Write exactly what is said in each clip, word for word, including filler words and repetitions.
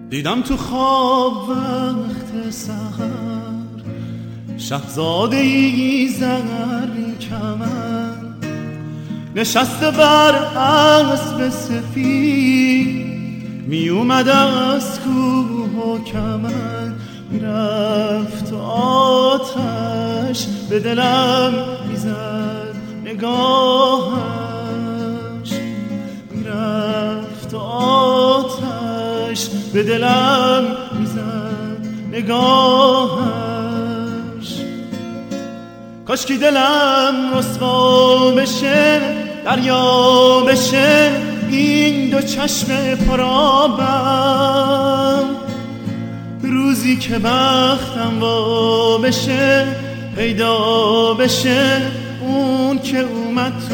دیدم تو خواب وقت سحر شهزاده ای زرین کمن نشسته بر اسب سفید می اومد از کوه و کمن میرفت آتش به دلم میزد نگاهش میرفت آتش به دلم میزد نگاهش کاشکی دلم رسوا بشه دریا بشه این دو چشم پرآبم روزی که بختم وا بشه پیدا بشه اون که اومد تو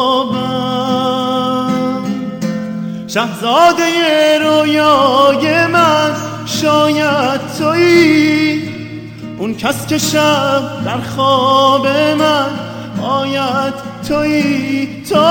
خوابم شهزاده رویای من شاید تویی اون کس که شب در خواب من آید تویی تو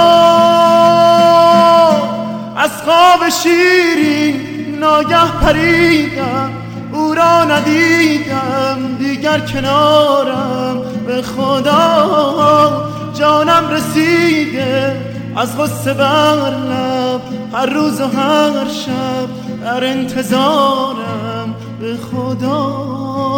از خواب شیرین ناگه پریدم او را ندیدم دیگر کنارم به خدا جانم رسیده از غصه بر لب هر روز و هر شب در انتظارم به خدا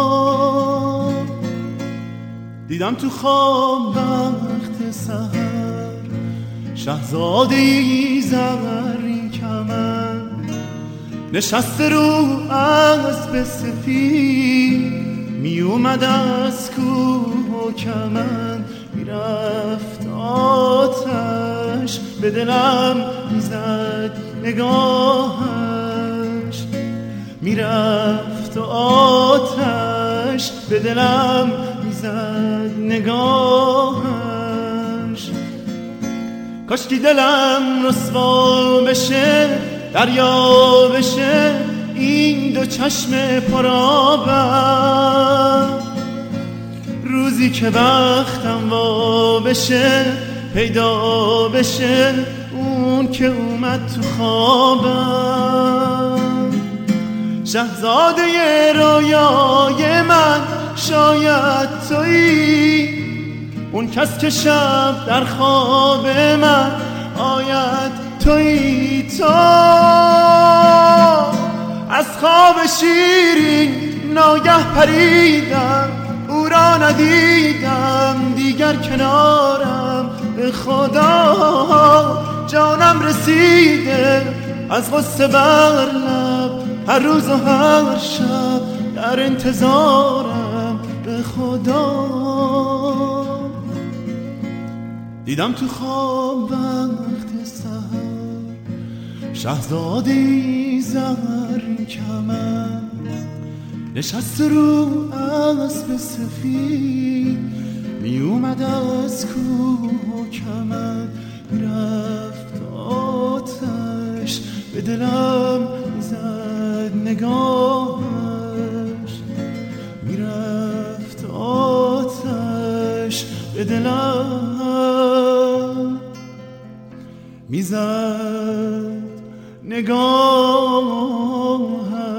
دیدم تو خواب وقت سحر شهزاده ای زرین کمن نشسته رو اسب سفید می اومد از کوه و کمن میرفت آتش به دلم میزد نگاهش میرفت آتش به دلم میزد نگاهش کاشکی دلم رسوا بشه دریا بشه این دو چشم پرآبم روزی که بختم وا بشه پیدا بشه اون که اومد تو خوابم شهزاده رویای من شاید تویی اون کس که شب در خواب من آید تویی تو از خواب شیرین ناگه پریدم او را ندیدم دیگر کنارم به خدا جانم رسیده از غصه بر لب هر روز و هر شب در انتظارم به خدا دیدم تو خواب وقت سحر شهزاده‌ای زرین کمن نشسته رو اسب سفید می اومد از کوه و کمن میرفت آتش به دلم میزد نگاهش میرفت آتش به دلم میزد نگاهش